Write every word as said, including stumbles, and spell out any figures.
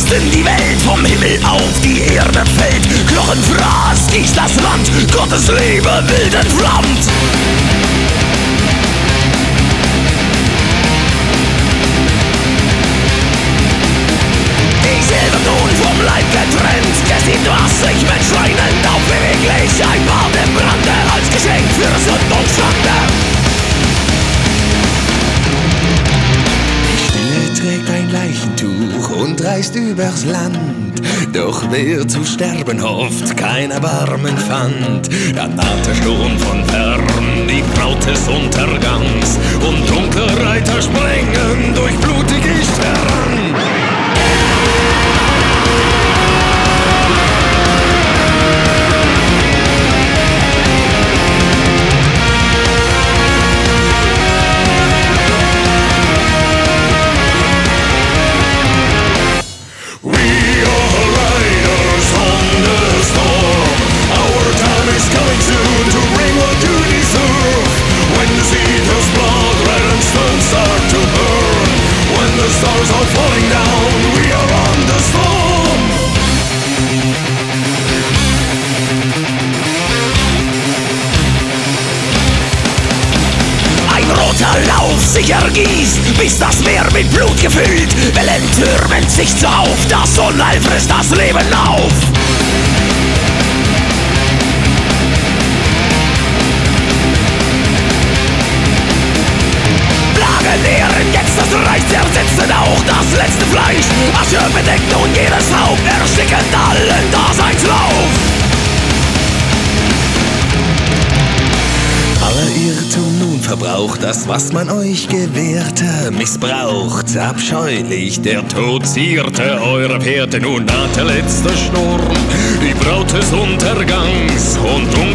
bläst in die Welt, vom Himmel auf die Erde fällt. Knochenfraß gießt das Land, Gottes Liebe wild entflammt. Die Seele nun vom Leib getrennt, geschieht, was sich menschweinend aufbeweglich ein Bad im Brande als Geschenk für Sünd und Schande. Trägt ein Leichentuch und reist übers Land. Doch wer zu sterben hofft, kein Erbarmen fand. Da naht er schon von fern, die Braut des Untergangs, und dunkle Reiter sprengen durch blutige Stern. Stars are falling down, we are on the storm. Ein roter Lauf sich ergießt, bis das Meer mit Blut gefüllt. Wellen türmen sich auf, das Unheil frisst das Leben auf. Nähren jetzt das Reich, zersetzen auch das letzte Fleisch. Asche bedeckt nun jedes Haupt, erstickend allen Daseinslauf. Aller Irrtum nun verbraucht, das was man euch gewährte, missbraucht. Abscheulich der Tod zierte eure Werte, nun naht der letzte Sturm, die Braut des Untergangs, und